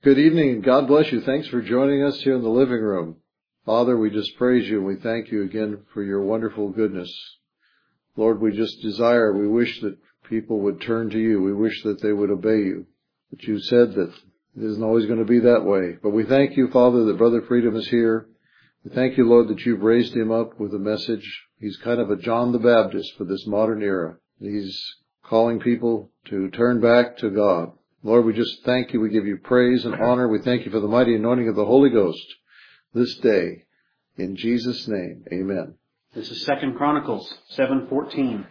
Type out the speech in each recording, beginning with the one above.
Good evening, and God bless you. Thanks for joining us here in the living room. Father, we just praise you, and we thank you again for your wonderful goodness. Lord, we wish that people would turn to you. We wish that they would obey you. But you said that it isn't always going to be that way. But we thank you, Father, that Brother Freedom is here. We thank you, Lord, that you've raised him up with a message. He's kind of a John the Baptist for this modern era. He's calling people to turn back to God. Lord, we just thank you. We give you praise and honor. We thank you for the mighty anointing of the Holy Ghost this day. In Jesus' name, amen. This is 2 Chronicles 7:14.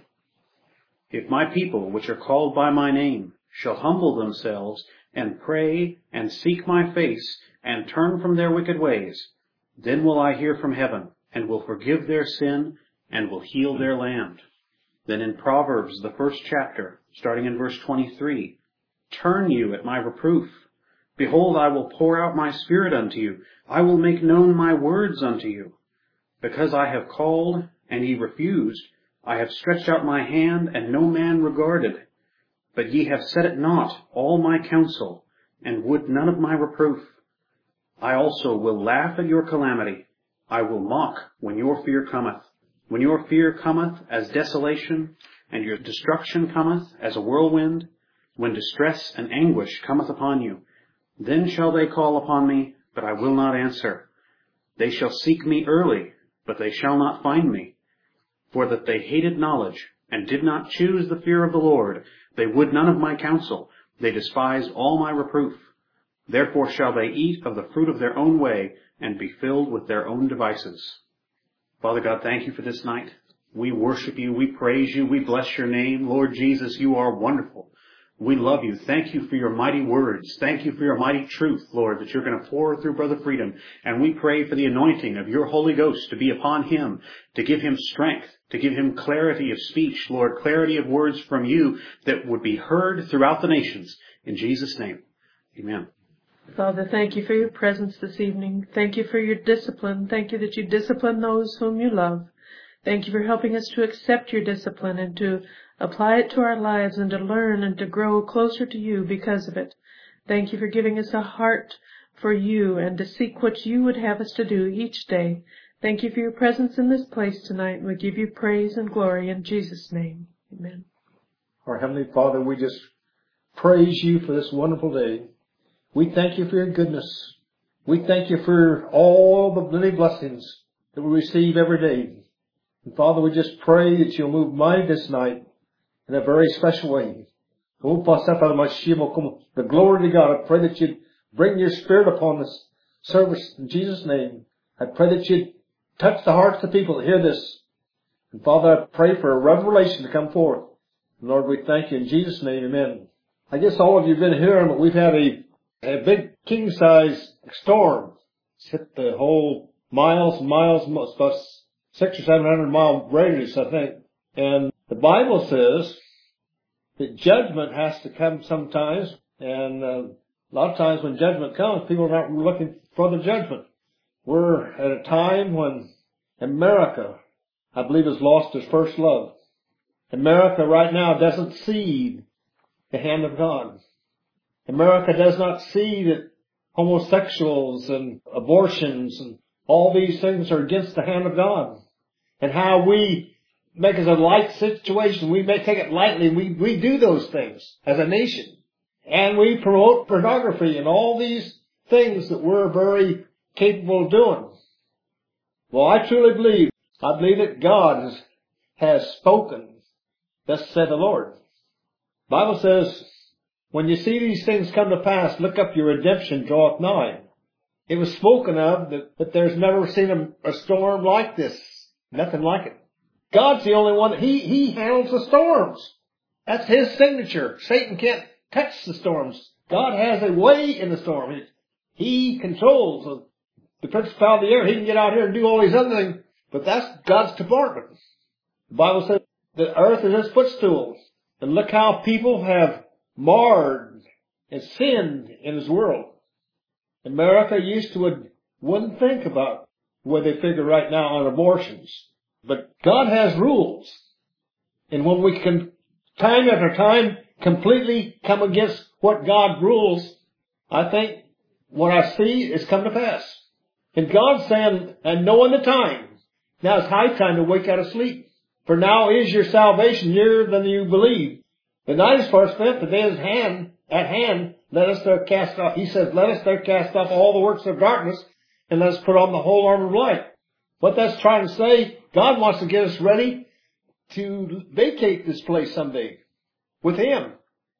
If my people, which are called by my name, shall humble themselves and pray and seek my face and turn from their wicked ways, then will I hear from heaven and will forgive their sin and will heal their land. Then in Proverbs, the first chapter, starting in verse 23, turn you at my reproof. Behold, I will pour out my spirit unto you. I will make known my words unto you. Because I have called, and ye refused, I have stretched out my hand, and no man regarded. But ye have set at naught all my counsel, and would none of my reproof. I also will laugh at your calamity. I will mock when your fear cometh. When your fear cometh as desolation, and your destruction cometh as a whirlwind, when distress and anguish cometh upon you, then shall they call upon me, but I will not answer. They shall seek me early, but they shall not find me. For that they hated knowledge, and did not choose the fear of the Lord, they would none of my counsel, they despised all my reproof. Therefore shall they eat of the fruit of their own way, and be filled with their own devices. Father God, thank you for this night. We worship you, we praise you, we bless your name. Lord Jesus, you are wonderful. We love you. Thank you for your mighty words. Thank you for your mighty truth, Lord, that you're going to pour through Brother Freedom. And we pray for the anointing of your Holy Ghost to be upon him, to give him strength, to give him clarity of speech, Lord, clarity of words from you that would be heard throughout the nations. In Jesus' name, amen. Father, thank you for your presence this evening. Thank you for your discipline. Thank you that you discipline those whom you love. Thank you for helping us to accept your discipline and to apply it to our lives and to learn and to grow closer to you because of it. Thank you for giving us a heart for you and to seek what you would have us to do each day. Thank you for your presence in this place tonight. We give you praise and glory in Jesus' name. Amen. Our Heavenly Father, we just praise you for this wonderful day. We thank you for your goodness. We thank you for all the many blessings that we receive every day. And Father, we just pray that you'll move mighty this night in a very special way. The glory to God. I pray that you'd bring your Spirit upon this service in Jesus' name. I pray that you'd touch the hearts of people that hear this. And Father, I pray for a revelation to come forth. And Lord, we thank you in Jesus' name. Amen. I guess all of you have been hearing, but we've had a big king-size storm. It's hit the whole miles and miles, about 600 or 700 mile radius, I think. And the Bible says that judgment has to come sometimes. And a lot of times when judgment comes, people are not looking for the judgment. We're at a time when America, I believe, has lost its first love. America right now doesn't see the hand of God. America does not see that homosexuals and abortions and all these things are against the hand of God. And how we make it a light situation. We may take it lightly. We do those things as a nation. And we promote pornography and all these things that we're very capable of doing. Well, I truly believe that God has spoken. Thus said the Lord. The Bible says, when you see these things come to pass, look up, your redemption draweth nigh. It was spoken of that there's never seen a storm like this. Nothing like it. God's the only one. He handles the storms. That's his signature. Satan can't touch the storms. God has a way in the storm. He controls the principality of the air. He can get out here and do all these other things, but that's God's department. The Bible says the earth is his footstool. And look how people have marred and sinned in his world. America wouldn't think about where they figure right now on abortions. But God has rules. And when we can, time after time, completely come against what God rules, I think what I see is come to pass. And God's saying, and knowing the time, now it's high time to wake out of sleep. For now is your salvation nearer than you believe. The night is far spent, the day is at hand. Let us there cast off, he says, let us there cast off all the works of darkness, and let us put on the whole armor of light. What that's trying to say, God wants to get us ready to vacate this place someday with Him.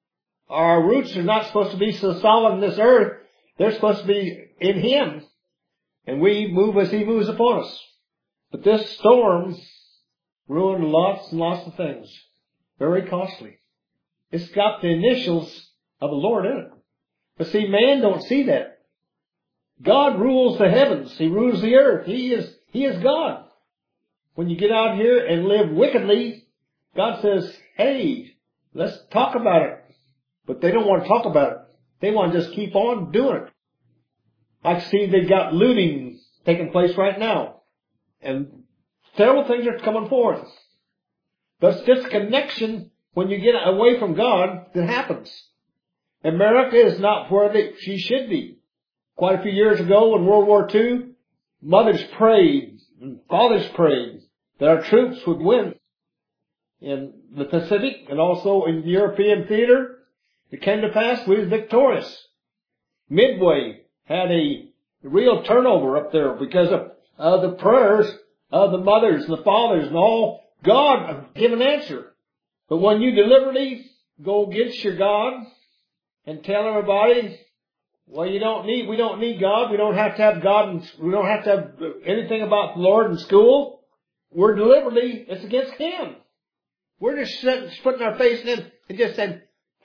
Our roots are not supposed to be so solid in this earth. They're supposed to be in Him. And we move as He moves upon us. But this storm ruined lots and lots of things. Very costly. It's got the initials of the Lord in it. But see, man don't see that. God rules the heavens. He rules the earth. He is God. When you get out here and live wickedly, God says, hey, let's talk about it. But they don't want to talk about it. They want to just keep on doing it. I see they got looting taking place right now. And terrible things are coming forth. But it's just a connection when you get away from God that happens. America is not where she should be. Quite a few years ago in World War II, mothers prayed and fathers prayed that our troops would win. In the Pacific and also in the European theater, it came to pass we were victorious. Midway had a real turnover up there because of the prayers of the mothers and the fathers and all. God gave an answer. But when you deliberately go against your God and tell everybody, well, we don't need God. We don't have to have God, and we don't have to have anything about the Lord in school. We're deliberately, it's against Him. We're just putting our face in Him and just saying,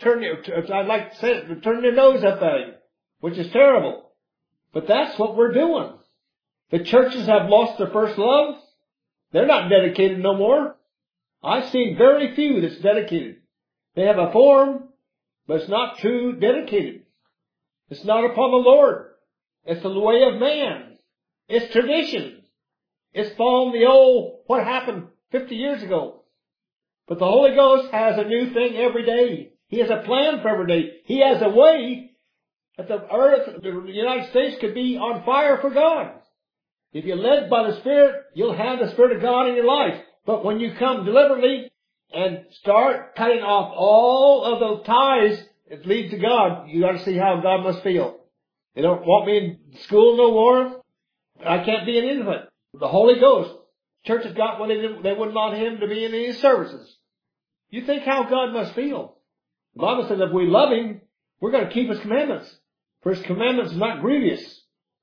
I'd like to say it, turn your nose up at Him, which is terrible. But that's what we're doing. The churches have lost their first love. They're not dedicated no more. I've seen very few that's dedicated. They have a form, but it's not true dedicated. It's not upon the Lord. It's the way of man. It's tradition. It's following the old, what happened 50 years ago. But the Holy Ghost has a new thing every day. He has a plan for every day. He has a way that the earth, the United States could be on fire for God. If you're led by the Spirit, you'll have the Spirit of God in your life. But when you come deliberately and start cutting off all of those ties that lead to God, you got to see how God must feel. They don't want me in school no more. I can't be in any of it. The Holy Ghost. Churches got what they wouldn't want Him to be in any services. You think how God must feel. The Bible says if we love Him, we're going to keep His commandments. For His commandments are not grievous.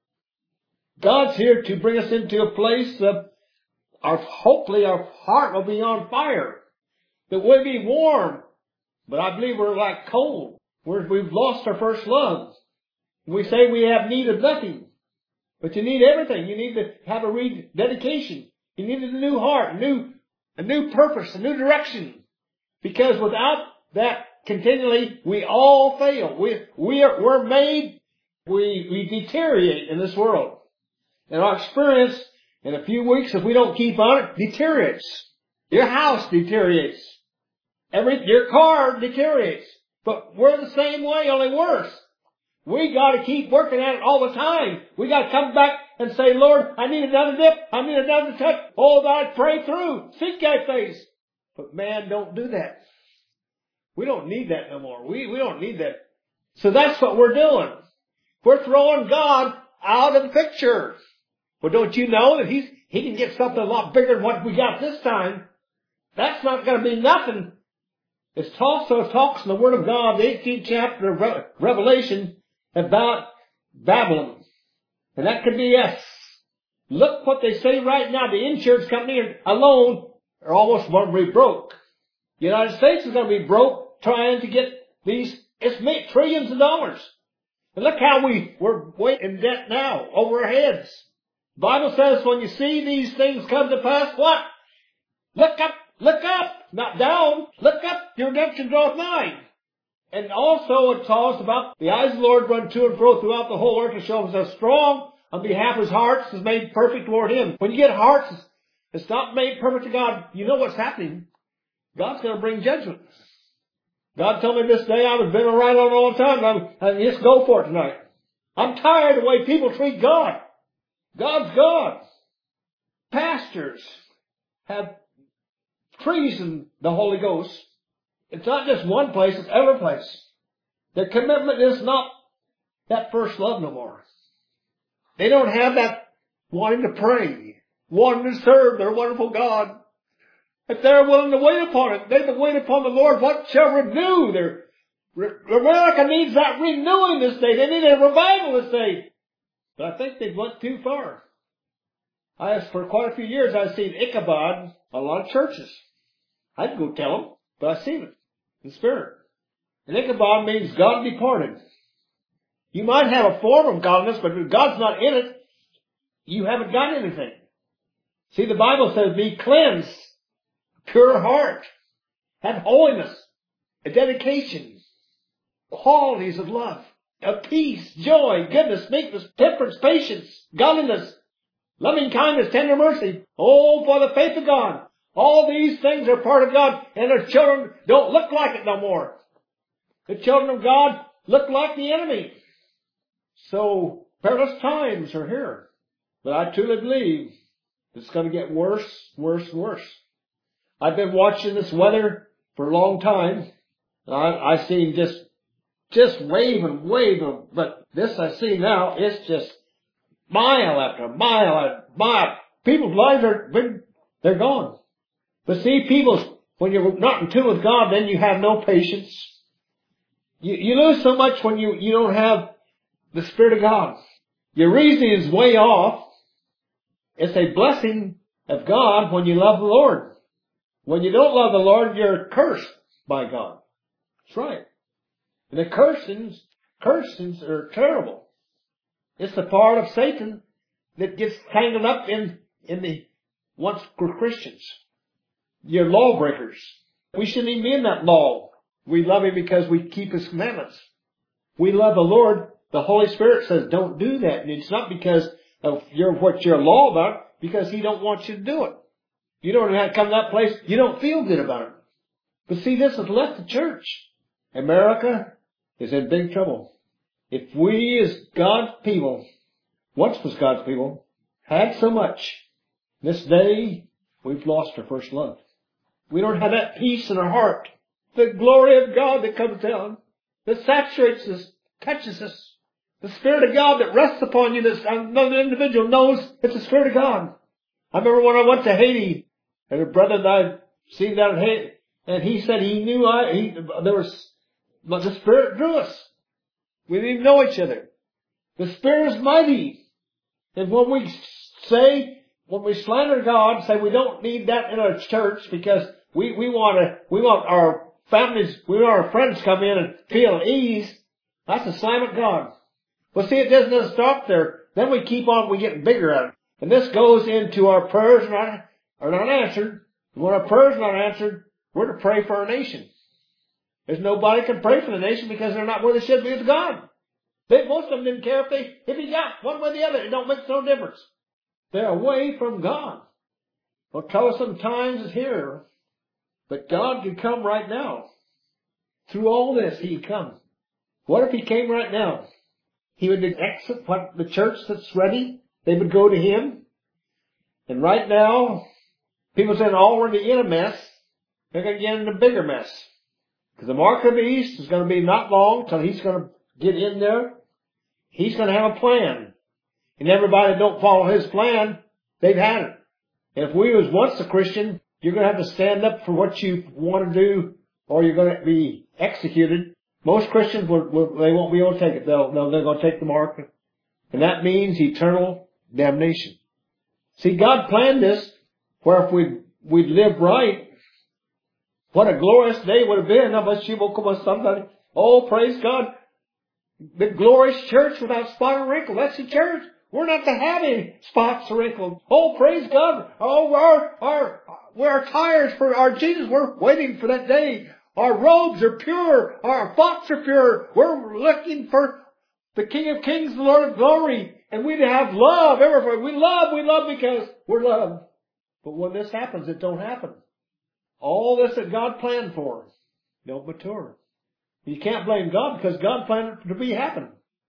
God's here to bring us into a place that hopefully our heart will be on fire. That we'll be warm. But I believe we're like cold. We've lost our first love. We say we have need of nothing. But you need everything. You need to have a rededication. You need a new heart, a new purpose, a new direction. Because without that continually, we all fail. We're made, we deteriorate in this world. And our experience in a few weeks, if we don't keep on it, deteriorates. Your house deteriorates. Your car deteriorates. But we're the same way, only worse. We got to keep working at it all the time. We got to come back and say, Lord, I need another dip. I need another touch. Oh, God, pray through. Seek thy face. But man, don't do that. We don't need that no more. We don't need that. So that's what we're doing. We're throwing God out of the picture. Well, don't you know that He can get something a lot bigger than what we got this time? That's not going to be nothing. It talks in the Word of God, the 18th chapter of Revelation, about Babylon. And that could be us. Look what they say right now. The insurance company alone are almost going to be broke. The United States is going to be broke trying to get it's made trillions of dollars. And look how we're way in debt now, over our heads. The Bible says when you see these things come to pass, what? Look up, not down. Look up, your redemption draweth nigh. And also it talks about the eyes of the Lord run to and fro throughout the whole earth to show Himself strong on behalf of His hearts is made perfect toward Him. When you get hearts that's not made perfect to God, you know what's happening. God's going to bring judgment. God told me this day I've been right on all the time. I just go for it tonight. I'm tired of the way people treat God. God's God. Pastors have treasoned the Holy Ghost. It's not just one place, it's every place. Their commitment is not that first love no more. They don't have that wanting to pray, wanting to serve their wonderful God. If they're willing to wait upon it, they that wait upon the Lord, what shall renew? America needs that renewing this day. They need a revival this day. But I think they've went too far. For quite a few years, I've seen Ichabod a lot of churches. I didn't go tell them, but I've seen it in spirit. And Ichabod means God departed. You might have a form of godliness, but if God's not in it, you haven't got anything. See, the Bible says, be cleansed, pure heart, have holiness, a dedication, qualities of love, of peace, joy, goodness, meekness, temperance, patience, godliness, loving kindness, tender mercy. Oh, for the faith of God. All these things are part of God, and their children don't look like it no more. The children of God look like the enemy. So, perilous times are here. But I truly believe it's going to get worse, worse, worse. I've been watching this weather for a long time. I've seen just wave and wave, but this I see now, it's just mile after mile after mile. People's lives they're gone. But see, when you're not in tune with God, then you have no patience. You lose so much when you don't have the Spirit of God. Your reasoning is way off. It's a blessing of God when you love the Lord. When you don't love the Lord, you're cursed by God. That's right. And the cursings are terrible. It's the part of Satan that gets tangled up in the once we're Christians. You're lawbreakers. We shouldn't even be in that law. We love Him because we keep His commandments. We love the Lord. The Holy Spirit says don't do that. And it's not because of what you're law about, because He don't want you to do it. You don't have to come to that place, you don't feel good about it. But see, this has left the church. America is in big trouble. If we as God's people, once was God's people, had so much, this day we've lost our first love. We don't have that peace in our heart. The glory of God that comes down, that saturates us, touches us. The Spirit of God that rests upon you, that another individual knows it's the Spirit of God. I remember when I went to Haiti, and a brother that I'd seen down in Haiti, and he said he knew the Spirit drew us. We didn't even know each other. The Spirit is mighty. And when we slander God, say we don't need that in our church because we want our families, we want our friends to come in and feel at ease, that's a slam at God. Well, see, it doesn't stop there. Then we keep on, we get bigger at it. And this goes into our prayers are not answered. And when our prayers are not answered, we're to pray for our nation. There's nobody can pray for the nation because they're not where they should be with God. Most of them didn't care if he got one way or the other. It don't make no difference. They're away from God. Well, troublesome times is here. But God could come right now. Through all this, He could come. What if He came right now? He would exit the church that's ready. They would go to Him. And right now, people saying already in a mess. They're going to get in a bigger mess. Because the mark of the beast is going to be not long till He's going to get in there. He's going to have a plan. And everybody that don't follow His plan, they've had it. And if we was once a Christian, you're going to have to stand up for what you want to do, or you're going to be executed. Most Christians, they won't be able to take it. They're going to take the mark. And that means eternal damnation. See, God planned this where if we'd lived right, what a glorious day would have been. Oh, praise God. The glorious church without spot or wrinkle. That's the church. We're not to have any spots or wrinkles. Oh, praise God. Oh, our tires for our Jesus. We're waiting for that day. Our robes are pure. Our thoughts are pure. We're looking for the King of Kings, the Lord of Glory. And we have love everywhere. We love because we're loved. But when this happens, it don't happen. All this that God planned for don't mature. You can't blame God because God planned it to be happen.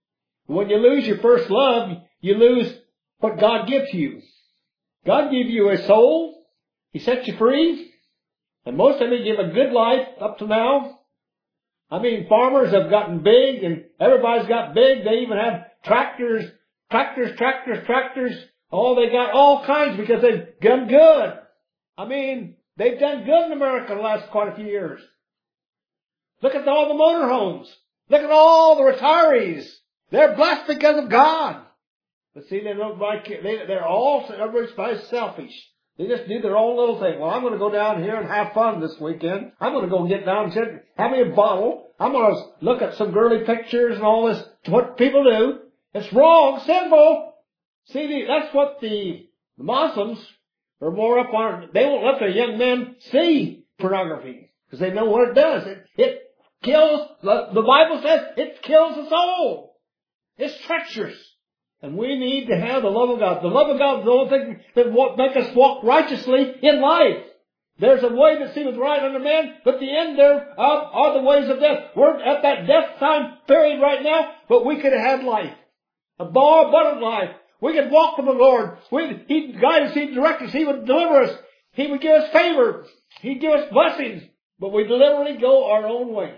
When you lose your first love, you lose what God gives you. God gave you a soul. He set you free. And most of you give a good life up to now. I mean, farmers have gotten big and everybody's got big. They even have tractors. Oh, they got all kinds because they've done good. I mean, they've done good in America the last quite a few years. Look at all the motorhomes. Look at all the retirees. They're blessed because of God. But see, they don't like it. Everybody's selfish. They just do their own little thing. Well, I'm going to go down here and have fun this weekend. I'm going to go get down and have me a bottle. I'm going to look at some girly pictures and all this. What people do. It's wrong, sinful. See, that's what the Muslims are more up on. They won't let their young men see pornography because they know what it does. It kills. The Bible says it kills the soul. It's treacherous. And we need to have the love of God. The love of God is the only thing that will make us walk righteously in life. There's a way that seemeth right unto man, but the end thereof are the ways of death. We're at that death time period right now, but we could have had life. A more abundant life. We could walk with the Lord. He'd guide us, He'd direct us, He would deliver us. He would give us favor. He'd give us blessings. But we deliberately go our own way.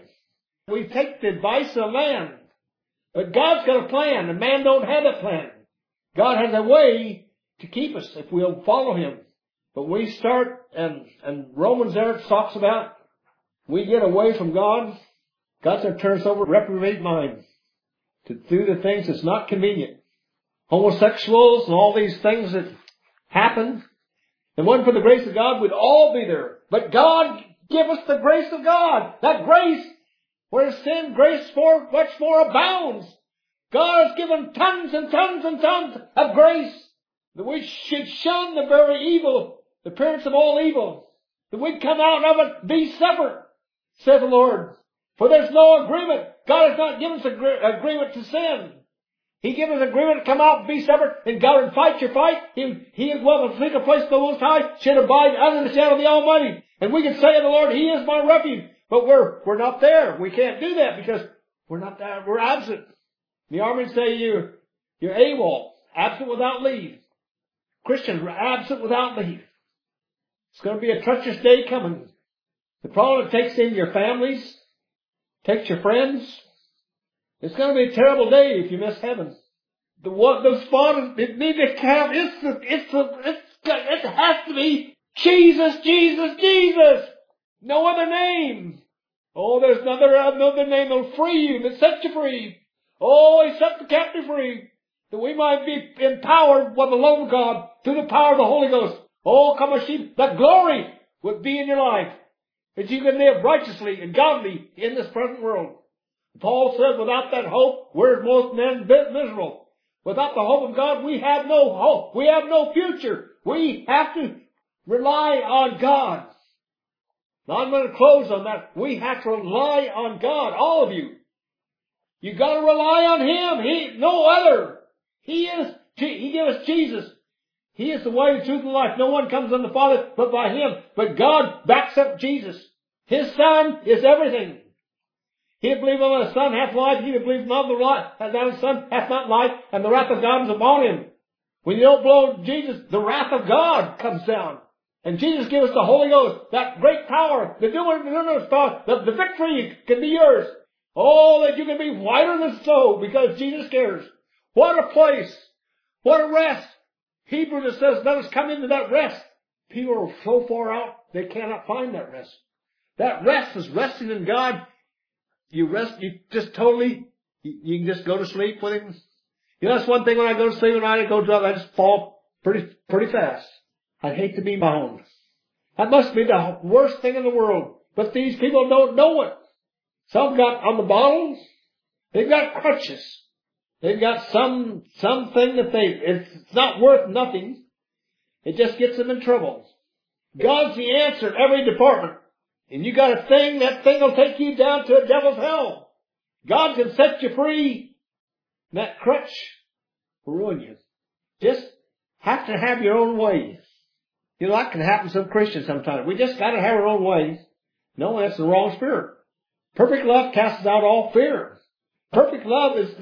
We take the advice of man. But God's got a plan, and man don't have a plan. God has a way to keep us if we'll follow Him. But we start, and Romans there talks about, we get away from God. God's going to turn us over to reprobate mind. To do the things that's not convenient. Homosexuals and all these things that happen. And wasn't for the grace of God, we'd all be there. But God give us the grace of God. That grace, where sin, grace much more abounds. God has given tons and tons and tons of grace. That we should shun the very evil, the appearance of all evil. That we'd come out of it, be separate, said the Lord. For there's no agreement. God has not given us agreement to sin. He gives us agreement to come out and be separate and go and fight your fight. He is well to seek a place of the Most High, should abide under the shadow of the Almighty. And we can say of the Lord, He is my refuge. But we're not there. We can't do that because we're not there. We're absent. The Army say you're AWOL, absent without leave. Christians are absent without leave. It's going to be a treacherous day coming. The problem it takes in your families, takes your friends. It's going to be a terrible day if you miss heaven. The spot it need to have it has to be Jesus, Jesus, Jesus. No other name. Oh, there's another name that'll free you, that set you free. Oh, He set the captive free. That we might be empowered with the love of God through the power of the Holy Ghost. Oh, come on, sheep. That glory would be in your life. That you can live righteously and godly in this present world. Paul said, without that hope, we're most men miserable. Without the hope of God, we have no hope. We have no future. We have to rely on God. Now I'm going to close on that. We have to rely on God, all of you. You got to rely on Him. No other. He gave us Jesus. He is the way, the truth, and life. No one comes unto the Father but by Him. But God backs up Jesus. His Son is everything. He that believeth on the Son hath life. He that believeth not on the Son hath not life. And the wrath of God is upon him. When you don't blow Jesus, the wrath of God comes down. And Jesus gives us the Holy Ghost, that great power, the dunamis power, the victory can be yours. Oh, that you can be whiter than snow because Jesus cares. What a place. What a rest. Hebrews says, let us come into that rest. People are so far out, they cannot find that rest. That rest is resting in God. You just totally, you can just go to sleep with Him. You know, that's one thing when I go to sleep at night, I just fall pretty fast. I'd hate to be bound. That must be the worst thing in the world. But these people don't know it. Some got on the bottles, they've got crutches. They've got something that it's not worth nothing. It just gets them in trouble. God's the answer in every department. And you got a thing, that thing will take you down to a devil's hell. God can set you free. That crutch will ruin you. Just have to have your own way. You know, that can happen to some Christians sometimes. We just got to have our own way. No, that's the wrong spirit. Perfect love casts out all fear. Perfect love is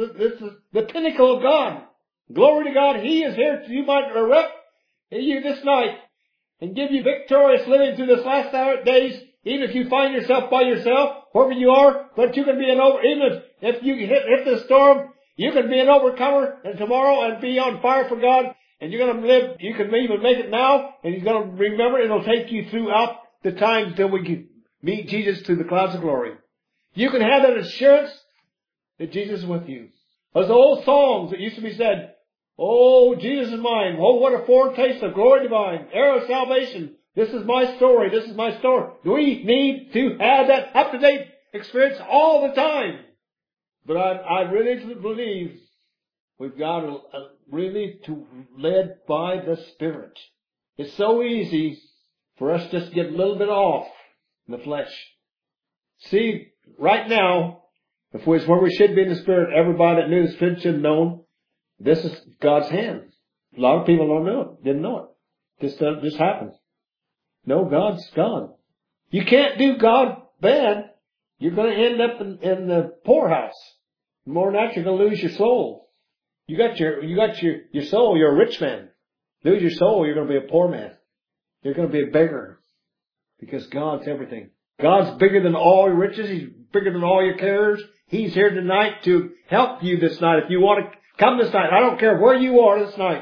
the pinnacle of God. Glory to God. He is here you might erect you this night and give you victorious living through this last hour days, even if you find yourself by yourself, wherever you are, but you can be even if you hit the storm, you can be an overcomer and tomorrow and be on fire for God, and you're going to live, you can even make it now, and He's going to remember, it'll take you throughout the time until we can meet Jesus through the clouds of glory. You can have that assurance that Jesus is with you. Those old songs that used to be said, oh, Jesus is mine. Oh, what a foretaste of glory divine. Heir of salvation. This is my story. This is my story. We need to have that up-to-date experience all the time. But I really believe we've got to really to led by the Spirit. It's so easy for us just to get a little bit off in the flesh. See, right now, if we're where we should be in the Spirit, everybody that knew the Spirit should have known this is God's hand. A lot of people don't know it, didn't know it. This happened. No, God's God. You can't do God bad. You're going to end up in the poorhouse. More than that, you're going to lose your soul. You got your soul, you're a rich man. Lose your soul, you're going to be a poor man. You're going to be a beggar. Because God's everything. God's bigger than all your riches. He's bigger than all your cares. He's here tonight to help you this night. If you want to come this night, I don't care where you are this night.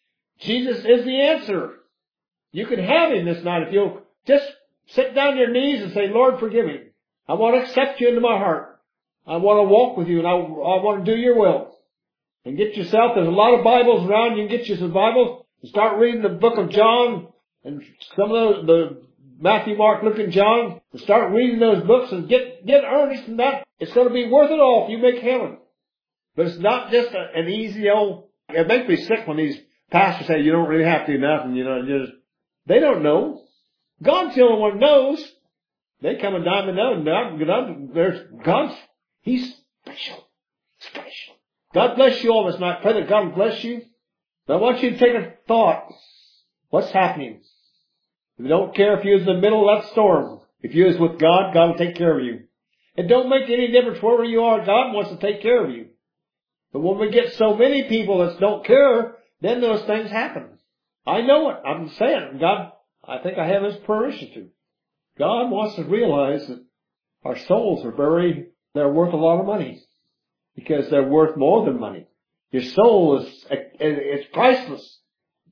Jesus is the answer. You can have Him this night if you'll just sit down on your knees and say, Lord, forgive me. I want to accept you into my heart. I want to walk with you and I want to do your will. And get yourself, there's a lot of Bibles around. You can get you some Bibles and start reading the book of John and some of the Matthew, Mark, Luke, and John. And start reading those books and get earnest in that. It's going to be worth it all if you make heaven. But it's not just an easy old, it makes me sick when these pastors say you don't really have to do nothing, they don't know. God's the only one who knows. They come and dime and know. There's God's, He's special. Special. God bless you all this night. Pray that God will bless you. But I want you to take a thought. What's happening? You don't care if you're in the middle of that storm. If you're with God, God will take care of you. It don't make any difference wherever you are. God wants to take care of you. But when we get so many people that don't care, then those things happen. I know it. I'm saying, God, I think I have His permission to. God wants to realize that our souls are they're worth a lot of money. Because they're worth more than money. Your soul it's priceless.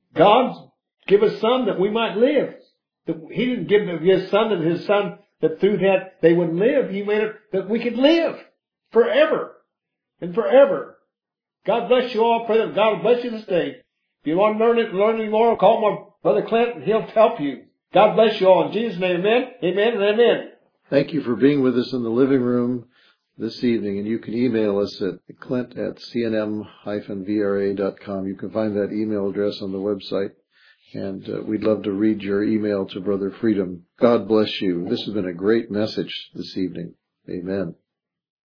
God gave His Son that we might live. He didn't give His Son that through that they would live. He made it that we could live forever and forever. God bless you all. Pray that God will bless you this day. If you want to learn any more, call my Brother Clint and he'll help you. God bless you all. In Jesus' name, amen, amen, and amen. Thank you for being with us in the living room this evening, and you can email us at clint@cnm-vra.com. You can find that email address on the website, and we'd love to read your email to Brother Freedom. God bless you. This has been a great message this evening. Amen.